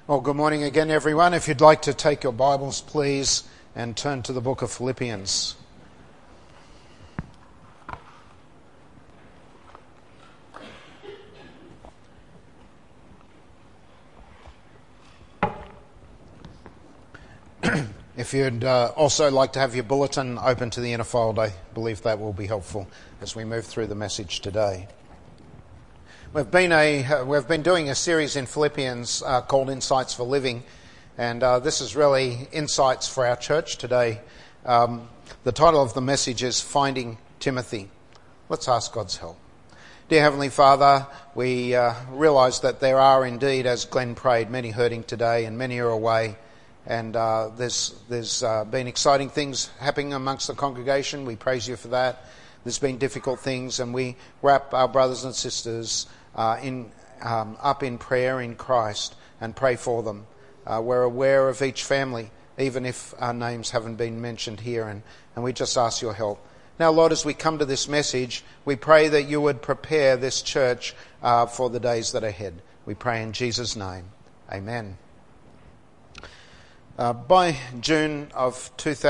Well, good morning again, everyone. If you'd like to take your Bibles, please, and turn to the book of Philippians. If you'd also like to have your bulletin open to the inner fold, I believe that will be helpful as we move through the message today. We've been doing a series in Philippians called Insights for Living, and this is really insights for our church today. The title of the message is Finding Timothy. Let's ask God's help. Dear Heavenly Father, we realise that there are indeed, as Glenn prayed, many hurting today and many are away. And there's been exciting things happening amongst the congregation. We praise you for that. There's been difficult things, and we wrap our brothers and sisters up in prayer in Christ and pray for them. We're aware of each family, even if our names haven't been mentioned here, and we just ask your help. Now, Lord, as we come to this message, we pray that you would prepare this church for the days that are ahead. We pray in Jesus' name. Amen. By June of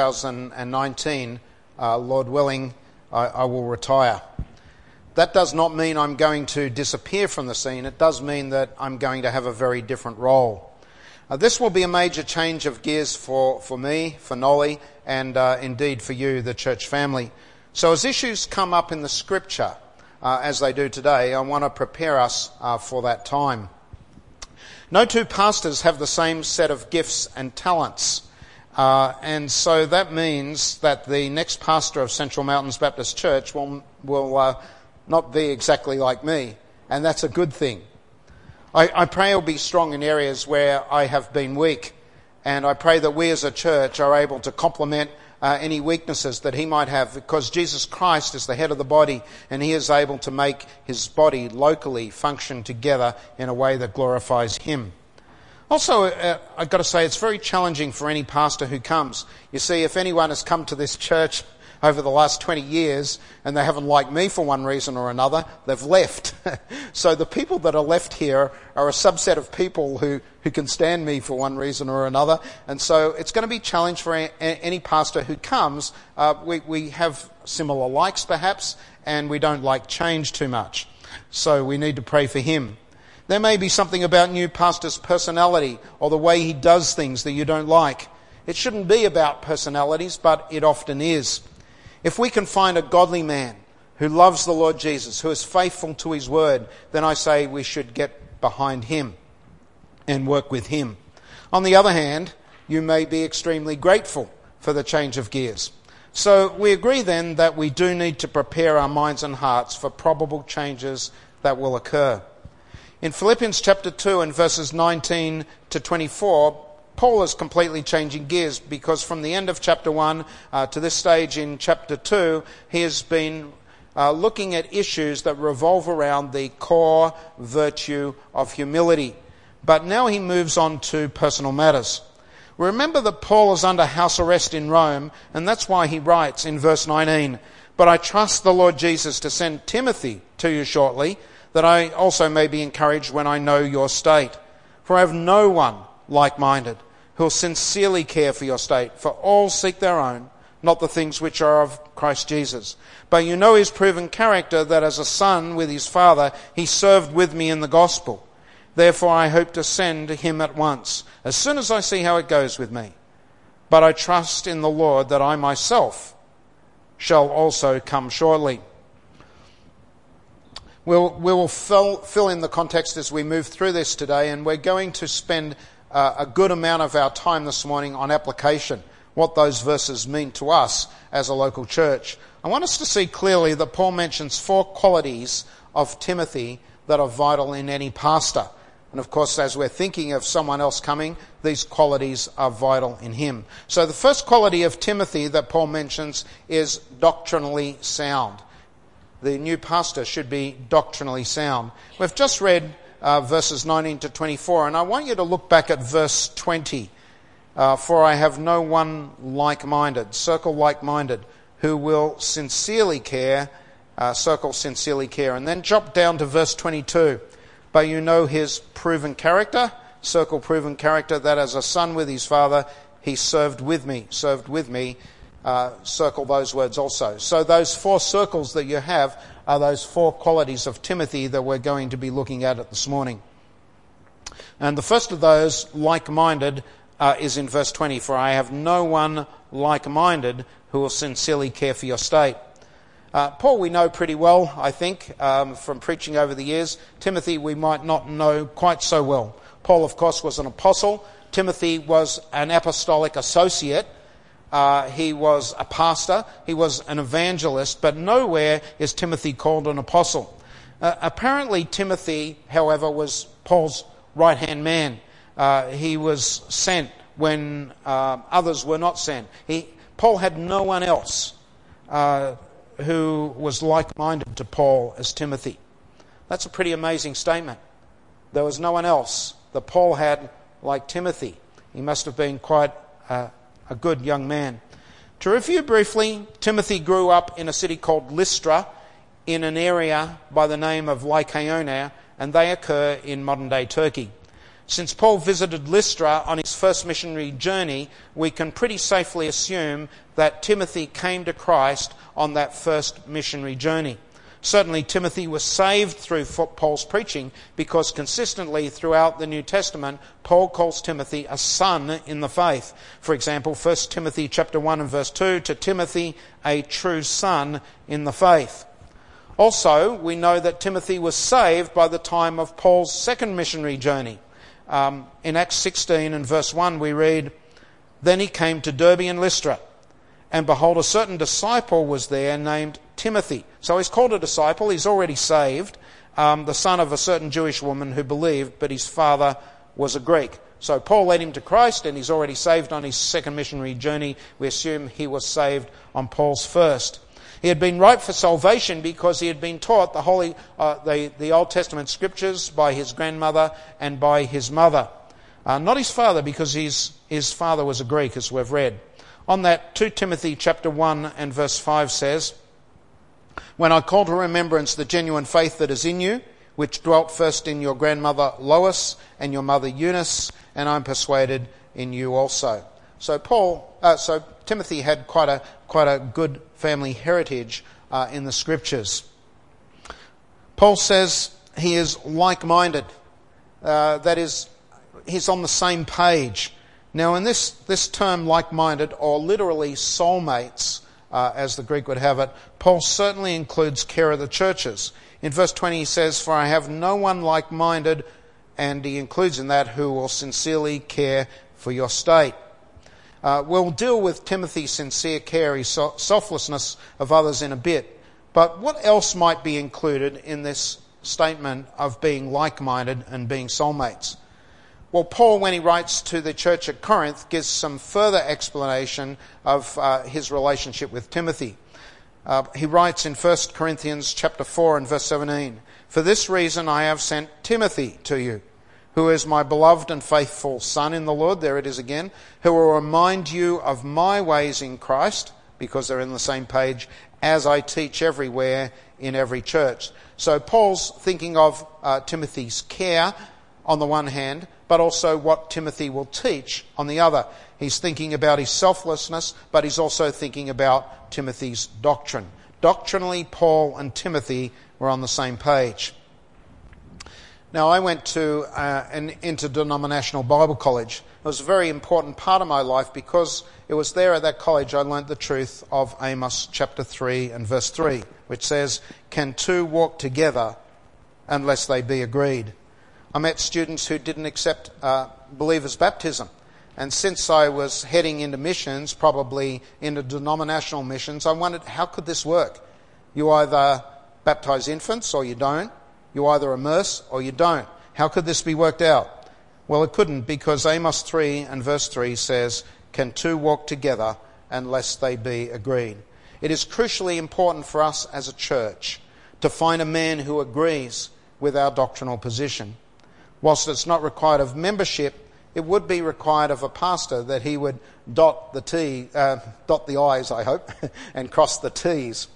2019, Lord willing, I will retire. That does not mean I'm going to disappear from the scene. It does mean that I'm going to have a very different role. This will be a major change of gears for me, for Nolly, and indeed for you, the church family. So as issues come up in the scripture, as they do today, I want to prepare us for that time. No two pastors have the same set of gifts and talents. And so that means that the next pastor of Central Mountains Baptist Church will not be exactly like me, and that's a good thing. I pray he'll be strong in areas where I have been weak, and I pray that we as a church are able to complement any weaknesses that he might have, because Jesus Christ is the head of the body, and he is able to make his body locally function together in a way that glorifies him. Also, I've got to say, it's very challenging for any pastor who comes. You see, if anyone has come to this church over the last 20 years and they haven't liked me for one reason or another, they've left. So the people that are left here are a subset of people who can stand me for one reason or another. And so it's going to be a challenge for any pastor who comes. We have similar likes perhaps, and we don't like change too much. So we need to pray for him. There may be something about new pastor's personality or the way he does things that you don't like. It shouldn't be about personalities, but it often is. If we can find a godly man who loves the Lord Jesus, who is faithful to his word, then I say we should get behind him and work with him. On the other hand, you may be extremely grateful for the change of gears. So we agree then that we do need to prepare our minds and hearts for probable changes that will occur. In Philippians chapter 2 and verses 19 to 24, Paul is completely changing gears, because from the end of chapter 1 to this stage in chapter 2, he has been looking at issues that revolve around the core virtue of humility. But now he moves on to personal matters. Remember that Paul is under house arrest in Rome, and that's why he writes in verse 19, "But I trust the Lord Jesus to send Timothy to you shortly, that I also may be encouraged when I know your state. For I have no one like-minded, who will sincerely care for your state. For all seek their own, not the things which are of Christ Jesus. But you know his proven character, that as a son with his father, he served with me in the gospel. Therefore I hope to send him at once, as soon as I see how it goes with me. But I trust in the Lord that I myself shall also come shortly." We will fill in the context as we move through this today, and we're going to spend a good amount of our time this morning on application, what those verses mean to us as a local church. I want us to see clearly that Paul mentions 4 qualities of Timothy that are vital in any pastor. And of course, as we're thinking of someone else coming, these qualities are vital in him. So the first quality of Timothy that Paul mentions is doctrinally sound. The new pastor should be doctrinally sound. We've just read verses 19 to 24, and I want you to look back at verse 20. "For I have no one like-minded," circle like-minded, "who will sincerely care," circle sincerely care. And then drop down to verse 22. "But you know his proven character," circle proven character, that as a son with his father, he served with me. Circle those words also. So those 4 circles that you have are those 4 qualities of Timothy that we're going to be looking at this morning. And the first of those, like-minded, is in verse 20. For I have no one like-minded who will sincerely care for your state. Paul we know pretty well, I think, from preaching over the years. Timothy we might not know quite so well. Paul, of course, was an apostle. Timothy was an apostolic associate. He was a pastor. He was an evangelist. But nowhere is Timothy called an apostle. Apparently Timothy, however, was Paul's right-hand man. He was sent when others were not sent. Paul had no one else who was like-minded to Paul as Timothy. That's a pretty amazing statement. There was no one else that Paul had like Timothy. He must have been quite a good young man. To review briefly, Timothy grew up in a city called Lystra, in an area by the name of Lycaonia, and they occur in modern-day Turkey. Since Paul visited Lystra on his first missionary journey, we can pretty safely assume that Timothy came to Christ on that first missionary journey. Certainly Timothy was saved through Paul's preaching, because consistently throughout the New Testament, Paul calls Timothy a son in the faith. For example, 1 Timothy chapter 1 and verse 2, to Timothy, a true son in the faith. Also, we know that Timothy was saved by the time of Paul's second missionary journey. In Acts 16 and verse 1 we read, Then he came to Derbe and Lystra, and behold, a certain disciple was there named Timothy. So he's called a disciple, he's already saved, the son of a certain Jewish woman who believed, but his father was a Greek. So Paul led him to Christ, and he's already saved on his second missionary journey. We assume he was saved on Paul's first. He had been ripe for salvation because he had been taught the Old Testament scriptures by his grandmother and by his mother. Not his father, because his father was a Greek, as we've read. On that, 2 Timothy chapter 1 and verse 5 says, When I call to remembrance the genuine faith that is in you, which dwelt first in your grandmother Lois and your mother Eunice, and I'm persuaded in you also. So Timothy had quite a good family heritage in the scriptures. Paul says he is like-minded. That is, he's on the same page. Now, in this term like-minded, or literally soulmates, as the Greek would have it, Paul certainly includes care of the churches. In verse 20 he says, For I have no one like-minded, and he includes in that who will sincerely care for your state. We'll deal with Timothy's sincere care, his selflessness of others in a bit. But what else might be included in this statement of being like-minded and being soulmates? Well, Paul, when he writes to the church at Corinth, gives some further explanation of his relationship with Timothy. He writes in 1 Corinthians chapter 4 and verse 17, For this reason I have sent Timothy to you, who is my beloved and faithful son in the Lord, there it is again, who will remind you of my ways in Christ, because they're in the same page, as I teach everywhere in every church. So Paul's thinking of Timothy's care on the one hand, but also what Timothy will teach on the other. He's thinking about his selflessness, but he's also thinking about Timothy's doctrine. Doctrinally, Paul and Timothy were on the same page. Now, I went to an interdenominational Bible college. It was a very important part of my life because it was there at that college I learnt the truth of Amos chapter 3 and verse 3, which says, Can two walk together unless they be agreed? I met students who didn't accept believers' baptism. And since I was heading into missions, probably into denominational missions, I wondered, how could this work? You either baptize infants or you don't. You either immerse or you don't. How could this be worked out? Well, it couldn't, because Amos 3 and verse 3 says, Can two walk together unless they be agreed? It is crucially important for us as a church to find a man who agrees with our doctrinal position. Whilst it's not required of membership, it would be required of a pastor that he would dot the I's, I hope, and cross the T's.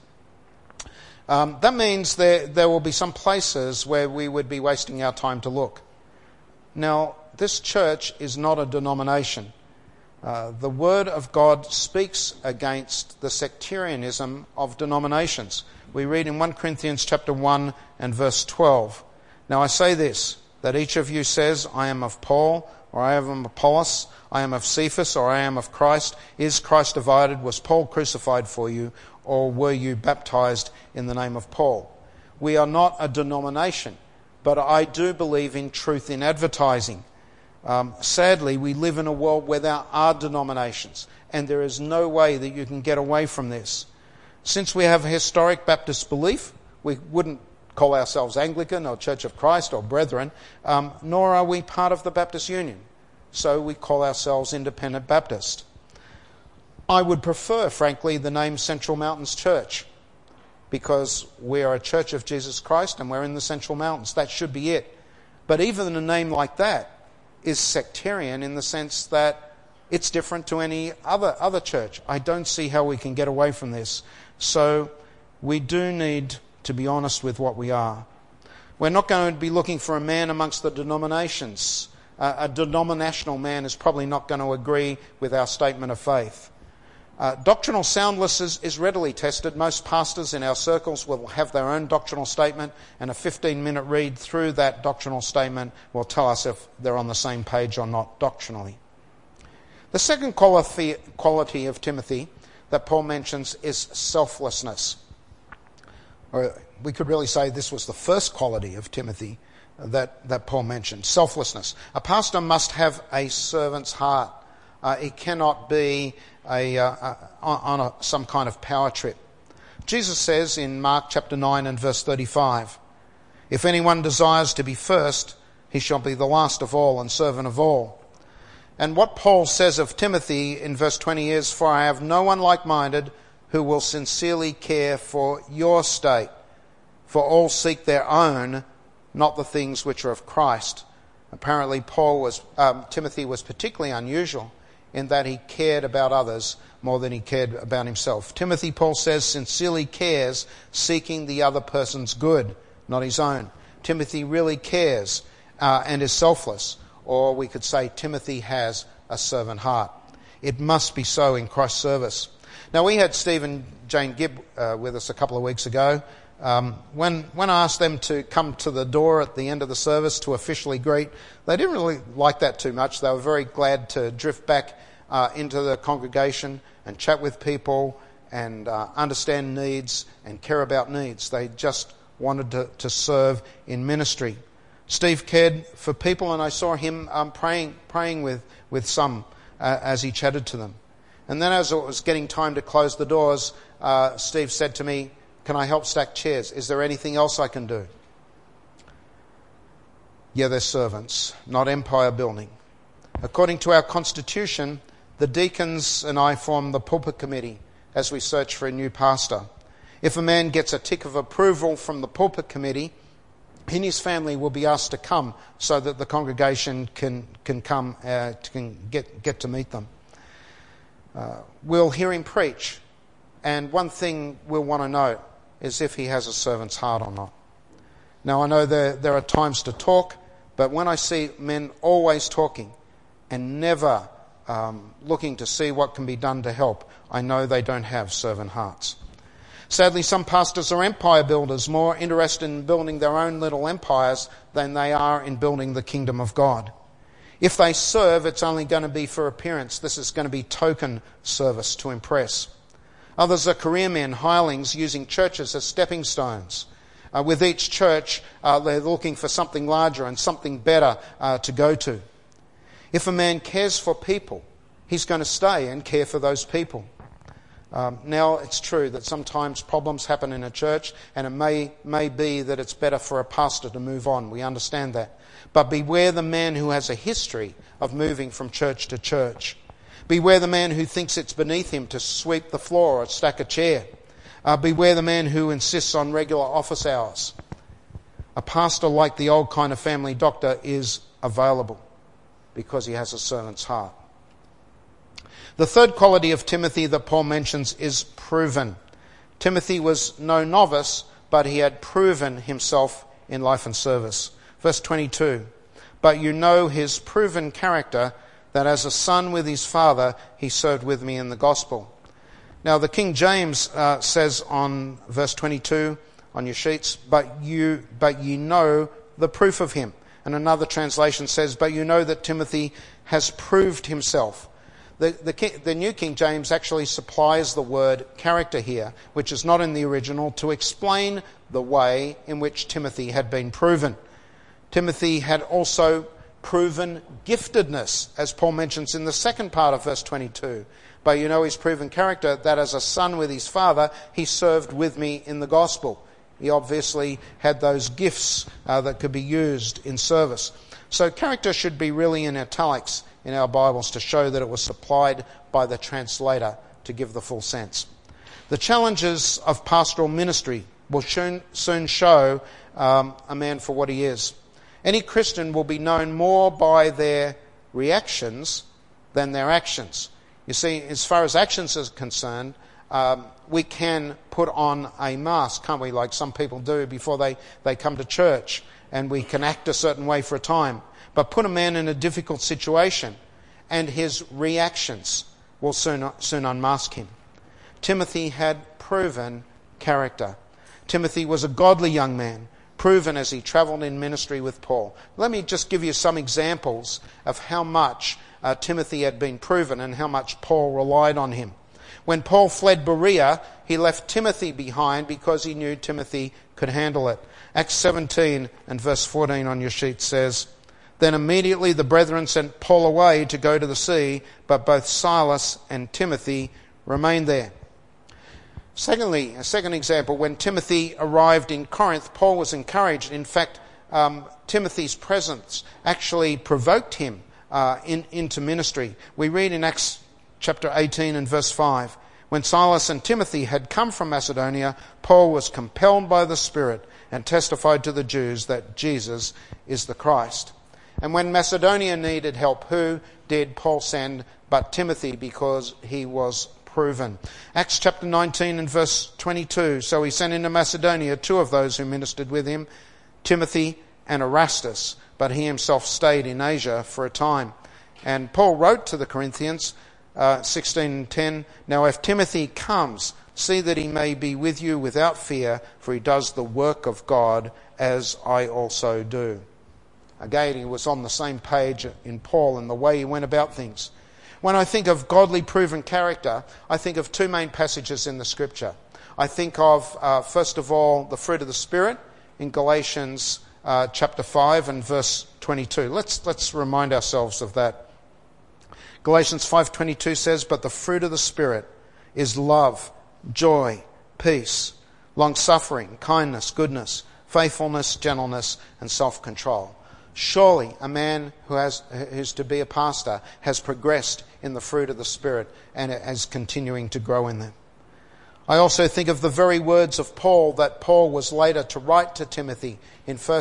That means there will be some places where we would be wasting our time to look. Now, this church is not a denomination. The Word of God speaks against the sectarianism of denominations. We read in 1 Corinthians chapter 1 and verse 12, "Now I say this, that each of you says, I am of Paul, or I am of Apollos, I am of Cephas, or I am of Christ. Is Christ divided? Was Paul crucified for you, or were you baptized in the name of Paul?" We are not a denomination, but I do believe in truth in advertising. Sadly, we live in a world where there are denominations, and there is no way that you can get away from this. Since we have a historic Baptist belief, we wouldn't call ourselves Anglican or Church of Christ or Brethren, nor are we part of the Baptist Union. So we call ourselves Independent Baptist. I would prefer, frankly, the name Central Mountains Church, because we are a Church of Jesus Christ and we're in the Central Mountains. That should be it. But even a name like that is sectarian in the sense that it's different to any other church. I don't see how we can get away from this. So we do need to be honest with what we are. We're not going to be looking for a man amongst the denominations. A denominational man is probably not going to agree with our statement of faith. Doctrinal soundness is readily tested. Most pastors in our circles will have their own doctrinal statement, and a 15-minute read through that doctrinal statement will tell us if they're on the same page or not doctrinally. The second quality of Timothy that Paul mentions is selflessness. Or we could really say this was the first quality of Timothy that Paul mentioned, selflessness. A pastor must have a servant's heart. It cannot be on some kind of power trip. Jesus says in Mark chapter 9 and verse 35, "If anyone desires to be first, he shall be the last of all and servant of all." And what Paul says of Timothy in verse 20 is, "For I have no one like-minded who will sincerely care for your state. For all seek their own, not the things which are of Christ." Apparently Timothy was particularly unusual in that he cared about others more than he cared about himself. Timothy, Paul says, sincerely cares, seeking the other person's good, not his own. Timothy really cares and is selfless. Or we could say Timothy has a servant heart. It must be so in Christ's service. Now, we had Steve and Jane Gibb with us a couple of weeks ago. When I asked them to come to the door at the end of the service to officially greet, they didn't really like that too much. They were very glad to drift back into the congregation and chat with people and understand needs and care about needs. They just wanted to serve in ministry. Steve cared for people, and I saw him praying with some as he chatted to them. And then as it was getting time to close the doors, Steve said to me, "Can I help stack chairs? Is there anything else I can do?" Yeah, they're servants, not empire building. According to our constitution, the deacons and I form the pulpit committee as we search for a new pastor. If a man gets a tick of approval from the pulpit committee, he and his family will be asked to come so that the congregation can come, can get to meet them. We'll hear him preach, and one thing we'll want to know is if he has a servant's heart or not. Now, I know there are times to talk, but when I see men always talking and never looking to see what can be done to help, I know they don't have servant hearts. Sadly, some pastors are empire builders, more interested in building their own little empires than they are in building the kingdom of God. If they serve, it's only going to be for appearance. This is going to be token service to impress. Others are career men, hirelings, using churches as stepping stones. With each church, they're looking for something larger and something better to go to. If a man cares for people, he's going to stay and care for those people. Now, it's true that sometimes problems happen in a church, and it may be that it's better for a pastor to move on. We understand that. But beware the man who has a history of moving from church to church. Beware the man who thinks it's beneath him to sweep the floor or stack a chair. Beware the man who insists on regular office hours. A pastor like the old kind of family doctor is available because he has a servant's heart. The third quality of Timothy that Paul mentions is proven. Timothy was no novice, but he had proven himself in life and service. Verse 22, but you know his proven character, that as a son with his father, he served with me in the gospel. Now the King James says on verse 22 on your sheets, but ye know the proof of him. And another translation says, but you know that Timothy has proved himself. The New King James actually supplies the word character here, which is not in the original, to explain the way in which Timothy had been proven. Timothy had also proven giftedness, as Paul mentions in the second part of verse 22. But you know his proven character, that as a son with his father, he served with me in the gospel. He obviously had those gifts that could be used in service. So character should be really in italics in our Bibles to show that it was supplied by the translator to give the full sense. The challenges of pastoral ministry will soon show a man for what he is. Any Christian will be known more by their reactions than their actions. You see, as far as actions are concerned, we can put on a mask, can't we, like some people do before they come to church, and we can act a certain way for a time. But put a man in a difficult situation and his reactions will soon unmask him. Timothy had proven character. Timothy was a godly young man, proven as he travelled in ministry with Paul. Let me just give you some examples of how much Timothy had been proven and how much Paul relied on him. When Paul fled Berea, he left Timothy behind because he knew Timothy could handle it. Acts 17 and verse 14 on your sheet says, Then immediately the brethren sent Paul away to go to the sea, but both Silas and Timothy remained there. Secondly, a second example, when Timothy arrived in Corinth, Paul was encouraged. In fact, Timothy's presence actually provoked him into ministry. We read in Acts chapter 18 and verse 5, When Silas and Timothy had come from Macedonia, Paul was compelled by the Spirit and testified to the Jews that Jesus is the Christ. And when Macedonia needed help, who did Paul send but Timothy, because he was proven? Acts chapter 19 and verse 22, So he sent into Macedonia 2 of those who ministered with him, Timothy and Erastus, but he himself stayed in Asia for a time. And Paul wrote to the Corinthians, 16:10, Now if Timothy comes, see that he may be with you without fear, for he does the work of God as I also do. Again, he was on the same page in Paul and the way he went about things. When I think of godly proven character, I think of 2 main passages in the Scripture. I think of, first of all, the fruit of the Spirit in Galatians chapter 5 and verse 22. Let's remind ourselves of that. Galatians 5:22 says, But the fruit of the Spirit is love, joy, peace, long-suffering, kindness, goodness, faithfulness, gentleness, and self-control. Surely a man who's to be a pastor has progressed in the fruit of the Spirit and is continuing to grow in them. I also think of the very words of Paul that Paul was later to write to Timothy in 1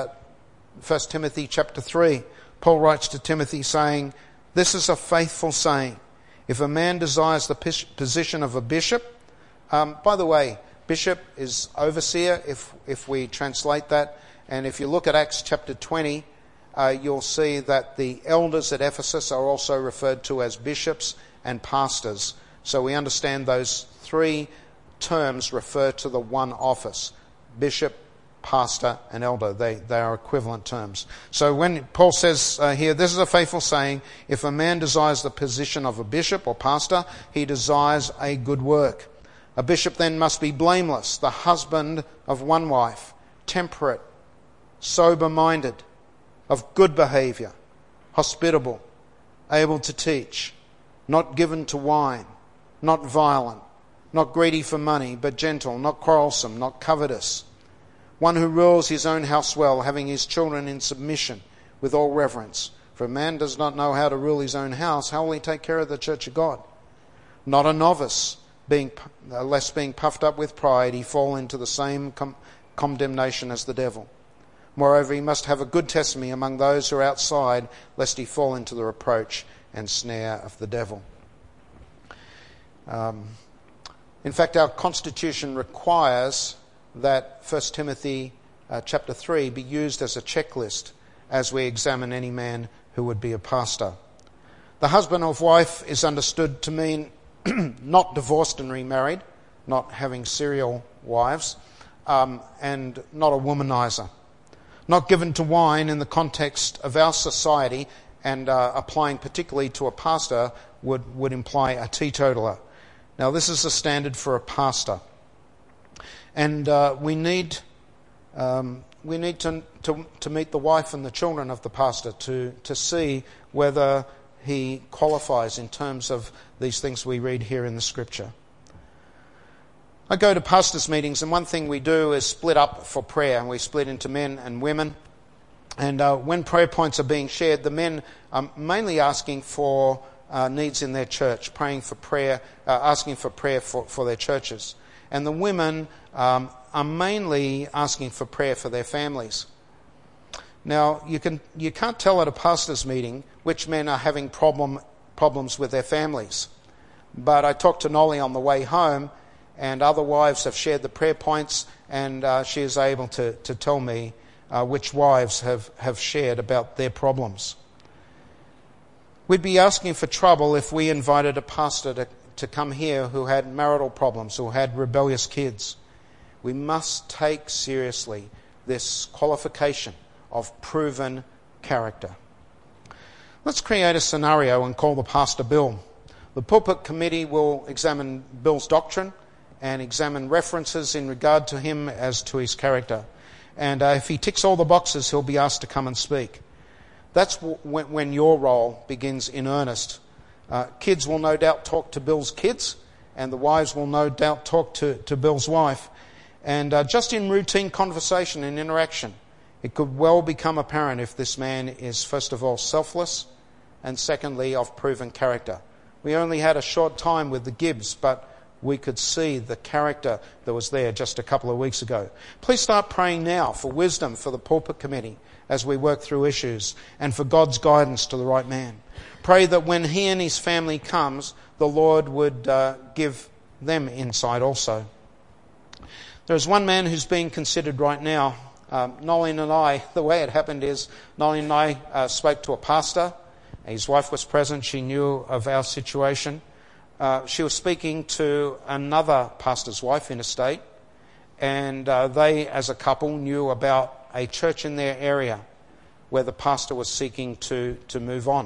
Timothy chapter 3. Paul writes to Timothy saying, This is a faithful saying. If a man desires the position of a bishop, by the way, bishop is overseer if we translate that. And if you look at Acts chapter 20, you'll see that the elders at Ephesus are also referred to as bishops and pastors. So we understand those 3 terms refer to the one office: bishop, pastor, and elder. They are equivalent terms. So when Paul says here, this is a faithful saying, if a man desires the position of a bishop or pastor, he desires a good work. A bishop then must be blameless, the husband of one wife, temperate, sober-minded, of good behaviour, hospitable, able to teach, not given to wine, not violent, not greedy for money, but gentle, not quarrelsome, not covetous. One who rules his own house well, having his children in submission with all reverence. For a man does not know how to rule his own house, how will he take care of the church of God? Not a novice, lest being puffed up with pride, he fall into the same condemnation as the devil. Moreover, he must have a good testimony among those who are outside, lest he fall into the reproach and snare of the devil. In fact, our constitution requires that 1 Timothy chapter 3 be used as a checklist as we examine any man who would be a pastor. The husband of wife is understood to mean not divorced and remarried, not having serial wives, and not a womanizer. Not given to wine in the context of our society, and applying particularly to a pastor would imply a teetotaler. Now, this is the standard for a pastor. And we need to meet the wife and the children of the pastor to see whether he qualifies in terms of these things we read here in the scripture. I go to pastors' meetings, and one thing we do is split up for prayer, and we split into men and women. And when prayer points are being shared, the men are mainly asking for needs in their church, praying for prayer, asking for prayer for their churches. And the women are mainly asking for prayer for their families. Now, you can't tell at a pastor's meeting which men are having problems with their families. But I talked to Nolly on the way home, and other wives have shared the prayer points, and she is able to tell me which wives have shared about their problems. We'd be asking for trouble if we invited a pastor to come here who had marital problems, who had rebellious kids. We must take seriously this qualification of proven character. Let's create a scenario and call the pastor Bill. The pulpit committee will examine Bill's doctrine and examine references in regard to him as to his character. And if he ticks all the boxes, he'll be asked to come and speak. That's when your role begins in earnest. Kids will no doubt talk to Bill's kids, and the wives will no doubt talk to Bill's wife. And just in routine conversation and interaction, it could well become apparent if this man is, first of all, selfless, and secondly, of proven character. We only had a short time with the Gibbs, but we could see the character that was there just a couple of weeks ago. Please start praying now for wisdom for the pulpit committee as we work through issues, and for God's guidance to the right man. Pray that when he and his family comes, the Lord would give them insight also. There's one man who's being considered right now. Nolene and I, the way it happened is, Nolene and I spoke to a pastor. His wife was present. She knew of our situation. She was speaking to another pastor's wife in a state, and they, as a couple, knew about a church in their area where the pastor was seeking to move on.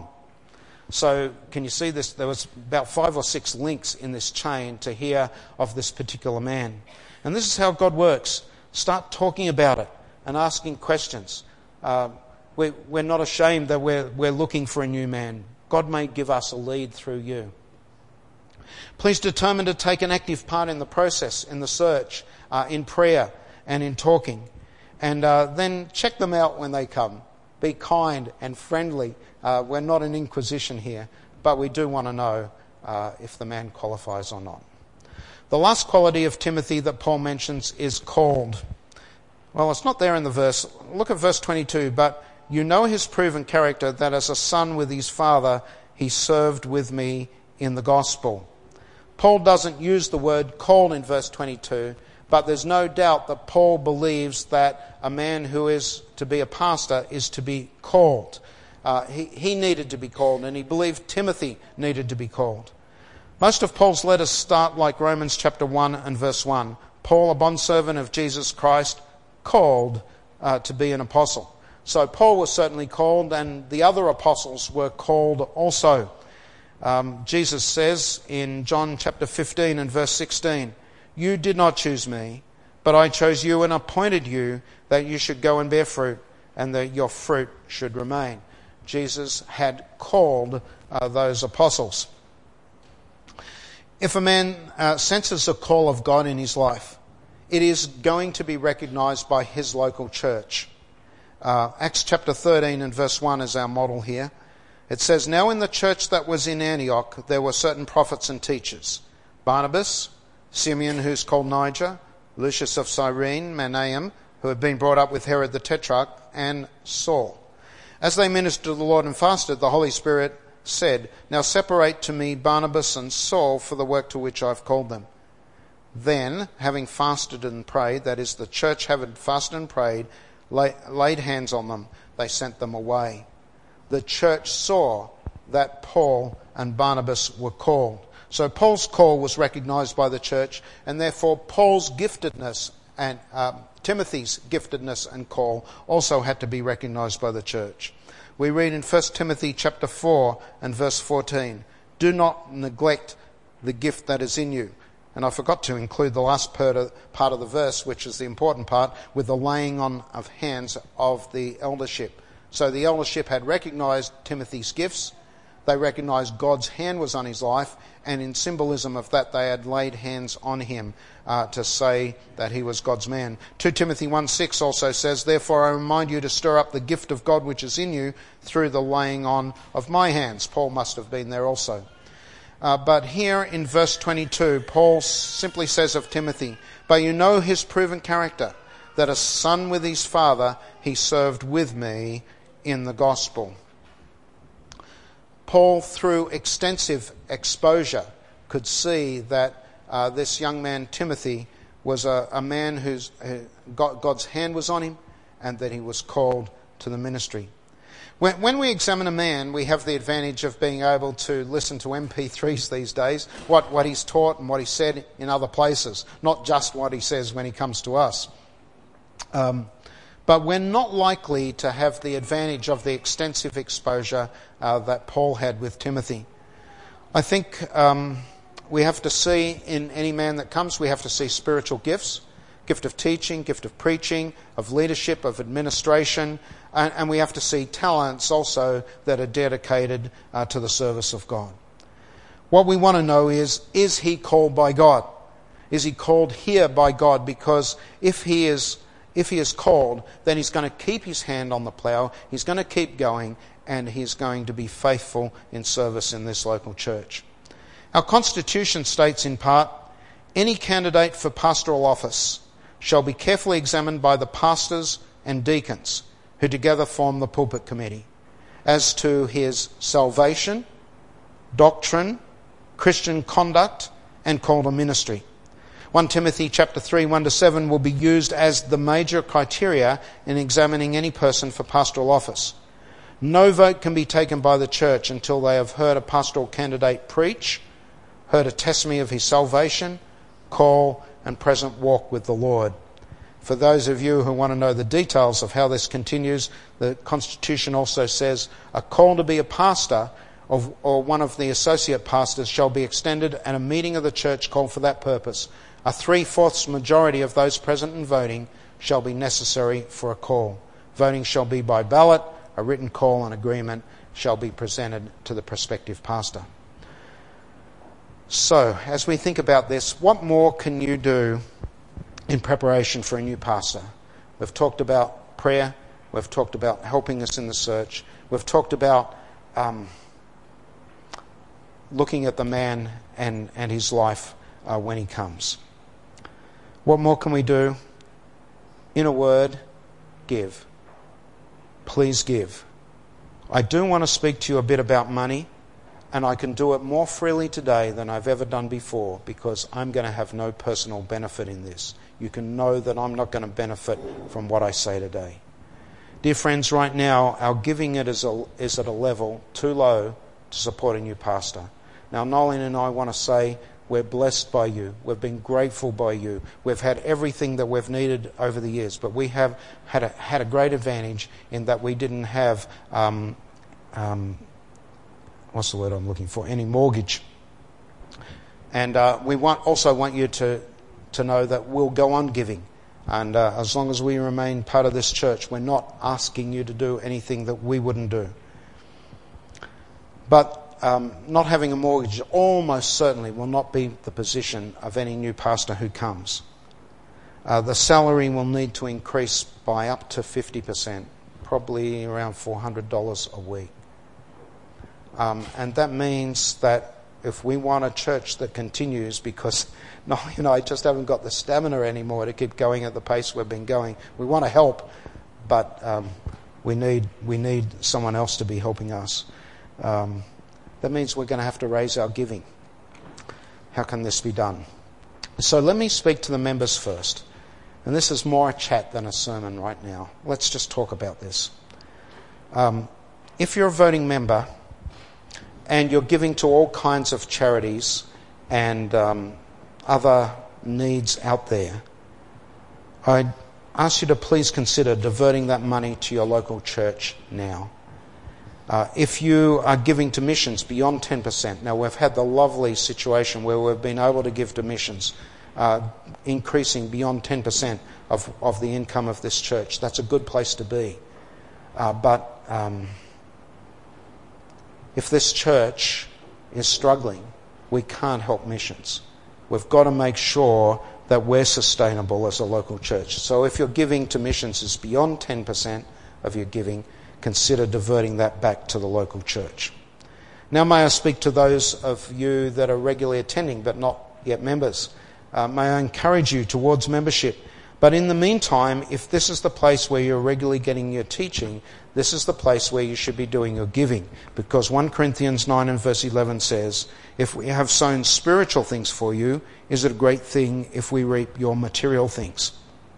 So can you see this? There was about 5 or 6 links in this chain to hear of this particular man. And this is how God works. Start talking about it and asking questions. We're not ashamed that we're looking for a new man. God may give us a lead through you. Please determine to take an active part in the process, in the search, in prayer and in talking. And then check them out when they come. Be kind and friendly. We're not an inquisition here, but we do want to know if the man qualifies or not. The last quality of Timothy that Paul mentions is called. Well, it's not there in the verse. Look at verse 22. But you know his proven character, that as a son with his father, he served with me in the gospel. Paul doesn't use the word called in verse 22, but there's no doubt that Paul believes that a man who is to be a pastor is to be called. He needed to be called, and he believed Timothy needed to be called. Most of Paul's letters start like Romans chapter 1 and verse 1. Paul, a bondservant of Jesus Christ, called to be an apostle. So Paul was certainly called, and the other apostles were called also. Jesus says in John chapter 15 and verse 16, "You did not choose me, but I chose you and appointed you that you should go and bear fruit, and that your fruit should remain." Jesus had called those apostles. If a man senses a call of God in his life, it is going to be recognized by his local church. Acts chapter 13 and verse 1 is our model here. It says, "Now in the church that was in Antioch, there were certain prophets and teachers. Barnabas, Simeon, who's called Niger, Lucius of Cyrene, Manaen, who had been brought up with Herod the Tetrarch, and Saul. As they ministered to the Lord and fasted, the Holy Spirit said, 'Now separate to me Barnabas and Saul for the work to which I've called them.' Then, having fasted and prayed," that is, the church having fasted and prayed, laid hands on them. they sent them away. The church saw that Paul and Barnabas were called. So Paul's call was recognized by the church, and therefore Paul's giftedness and Timothy's giftedness and call also had to be recognized by the church. We read in 1 Timothy chapter 4 and verse 14, "Do not neglect the gift that is in you." And I forgot to include the last part of the verse, which is the important part, with the laying on of hands of the eldership. So the eldership had recognized Timothy's gifts. They recognized God's hand was on his life, and in symbolism of that, they had laid hands on him to say that he was God's man. 2 Timothy 1:6 also says, "Therefore I remind you to stir up the gift of God which is in you through the laying on of my hands." Paul must have been there also. But here in verse 22, Paul simply says of Timothy, "But you know his proven character, that a son with his father, he served with me in the gospel." Paul, through extensive exposure, could see that this young man, Timothy, was a man whose God's hand was on him and that he was called to the ministry. When we examine a man, we have the advantage of being able to listen to MP3s these days, what he's taught and what he said in other places, not just what he says when he comes to us. But we're not likely to have the advantage of the extensive exposure that Paul had with Timothy. I think we have to see in any man that comes, we have to see spiritual gifts, gift of teaching, gift of preaching, of leadership, of administration, and we have to see talents also that are dedicated to the service of God. What we want to know is he called by God? Is he called here by God? Because if he is called, then he's going to keep his hand on the plough, he's going to keep going, and he's going to be faithful in service in this local church. Our Constitution states in part, "Any candidate for pastoral office shall be carefully examined by the pastors and deacons, who together form the pulpit committee, as to his salvation, doctrine, Christian conduct, and call to ministry." 1 Timothy chapter 3, 1-7 will be used as the major criteria in examining any person for pastoral office. No vote can be taken by the church until they have heard a pastoral candidate preach, heard a testimony of his salvation, call, and present walk with the Lord. For those of you who want to know the details of how this continues, the Constitution also says a call to be a pastor or one of the associate pastors shall be extended at a meeting of the church called for that purpose. A 3/4 majority of those present and voting shall be necessary for a call. Voting shall be by ballot. A written call and agreement shall be presented to the prospective pastor. So, as we think about this, what more can you do in preparation for a new pastor? We've talked about prayer. We've talked about helping us in the search. We've talked about looking at the man and his life when he comes. What more can we do? In a word, give. Please give. I do want to speak to you a bit about money, and I can do it more freely today than I've ever done before because I'm going to have no personal benefit in this. You can know that I'm not going to benefit from what I say today. Dear friends, right now our giving is at a level too low to support a new pastor. Now Nolene and I want to say we're blessed by you. We've been grateful by you. We've had everything that we've needed over the years, but we have had a great advantage in that we didn't have what's the word I'm looking for? Any mortgage. And we also want you to know that we'll go on giving. And as long as we remain part of this church, we're not asking you to do anything that we wouldn't do. But not having a mortgage almost certainly will not be the position of any new pastor who comes. The salary will need to increase by up to 50%, probably around $400 a week. And that means that if we want a church that continues, because I just haven't got the stamina anymore to keep going at the pace we've been going. We want to help, but we need someone else to be helping us. That means we're going to have to raise our giving. How can this be done? So let me speak to the members first. And this is more a chat than a sermon right now. Let's just talk about this. If you're a voting member and you're giving to all kinds of charities and other needs out there, I'd ask you to please consider diverting that money to your local church now. If you are giving to missions beyond 10%, now we've had the lovely situation where we've been able to give to missions increasing beyond 10% of the income of this church. That's a good place to be. But if this church is struggling, we can't help missions. We've got to make sure that we're sustainable as a local church. So if your giving to missions is beyond 10% of your giving, consider diverting that back to the local church. Now may I speak to those of you that are regularly attending but not yet members. May I encourage you towards membership. But in the meantime, if this is the place where you're regularly getting your teaching, this is the place where you should be doing your giving. Because 1 Corinthians 9 and verse 11 says, if we have sown spiritual things for you, is it a great thing if we reap your material things?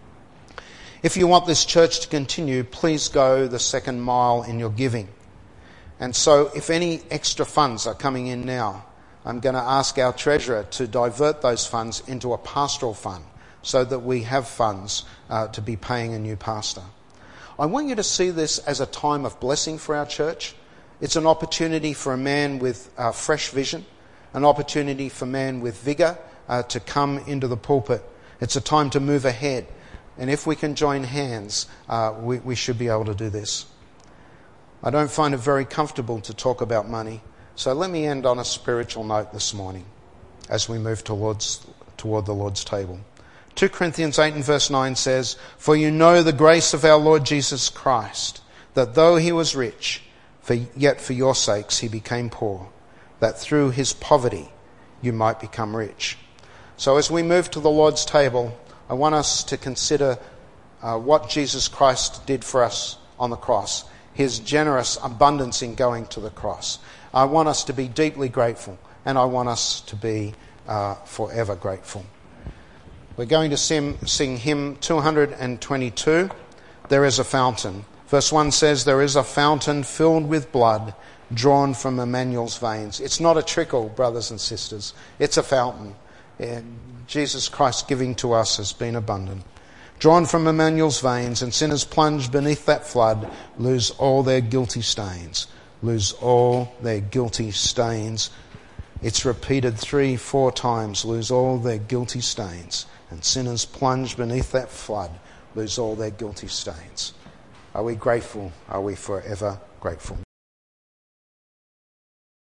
If you want this church to continue, please go the second mile in your giving. And so if any extra funds are coming in now, I'm going to ask our treasurer to divert those funds into a pastoral fund so that we have funds to be paying a new pastor. I want you to see this as a time of blessing for our church. It's an opportunity for a man with fresh vision, an opportunity for a man with vigour to come into the pulpit. It's a time to move ahead. And if we can join hands, we should be able to do this. I don't find it very comfortable to talk about money, so let me end on a spiritual note this morning as we move toward the Lord's table. 2 Corinthians 8 and verse 9 says, for you know the grace of our Lord Jesus Christ, that though he was rich, yet for your sakes he became poor, that through his poverty you might become rich. So as we move to the Lord's table, I want us to consider what Jesus Christ did for us on the cross, his generous abundance in going to the cross. I want us to be deeply grateful, and I want us to be forever grateful. We're going to sing hymn 222, There is a Fountain. Verse 1 says, there is a fountain filled with blood drawn from Emmanuel's veins. It's not a trickle, brothers and sisters. It's a fountain. And Jesus Christ giving to us has been abundant. Drawn from Emmanuel's veins, and sinners plunged beneath that flood lose all their guilty stains. Lose all their guilty stains. It's repeated 3-4 times. Lose all their guilty stains. And sinners plunged beneath that flood lose all their guilty stains. Are we grateful? Are we forever grateful?